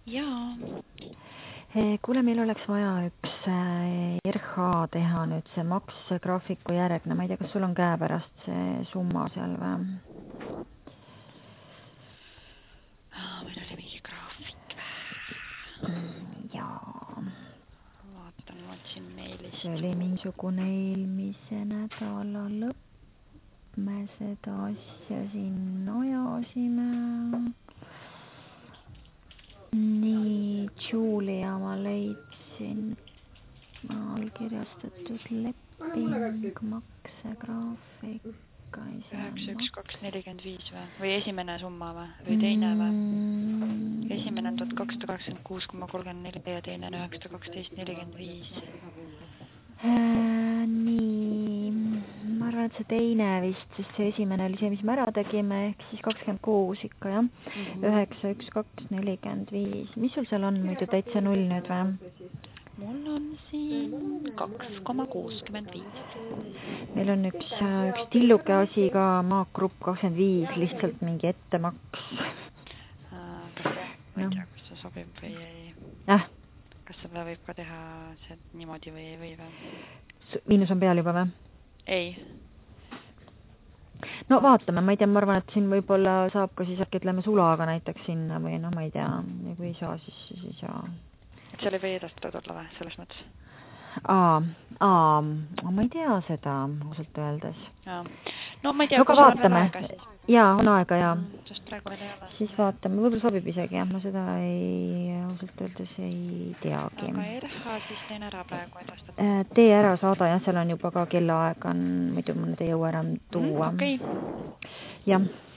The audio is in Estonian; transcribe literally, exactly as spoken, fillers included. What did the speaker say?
Jaa. Kuule, meil oleks vaja üks R H teha nüüd see maksgraafiku järgne. Ma ei tea, kas sul on käepärast see summa seal või? Meil oli mingi graafik või? Jaa. Vaatan, ma otsin meilist. See oli mingisugune eelmise nädala lõpp. Me seda asja siin ajasime. Nii, Julia ma leidsin allkirjastatud leping, maksegraafik. üheksa üks kaks nelikümmend viis või? Või esimene summa või? Või teine või? Esimene on tuhat kakssada kaheksakümmend kuus koma kolmkümmend neli ja teine on üheksasada kaksteist nelikümmend viis. Nii, ma arvan, et see teine vist, sest see esimene oli see, mis me ära tegime, ehk siis kakskümmend kuus ikka, jah. üheksa üks kaks nelikümmend viis. Mis sul seal on muidu täitsa null nüüd või? Mul on siin kaks koma kuuskümmend viis. Meil on üks, üks tilluke asi ka, maakgrupp kakskümmend viis, lihtsalt mingi ettemaks. Kas, ma ei tea, kas see sobib või ei. Äh? Kas seda võib ka teha see niimoodi või ei või või? Miinus on peal juba või? Ei. No vaatame, ma ei tea, ma arvan, et siin võib-olla saab ka siis äkki ütleme sulaga näiteks sinna või noh, ma ei tea, kui ei saa, siis, siis ei saa. Et seal ei või edastatud olla või, selles mõttes? Aa, aa, ma ei tea seda, ausalt öeldes. Jaa. No ma ei tea, no, kui sul on veel aega siis. Jaa, on aega, jaa. Sest praegu veel ei ole. Siis vaatame, võib-olla sobib isegi, jah, ma seda ei, ausalt öeldes ei teagi. Aga R H siis teen ära praegu edastada. Tee ära saada, jah, seal on juba ka kellaaeg on, muidu ma nüüd ei jõua enam tuua. Mm, okei. Okay. Jah.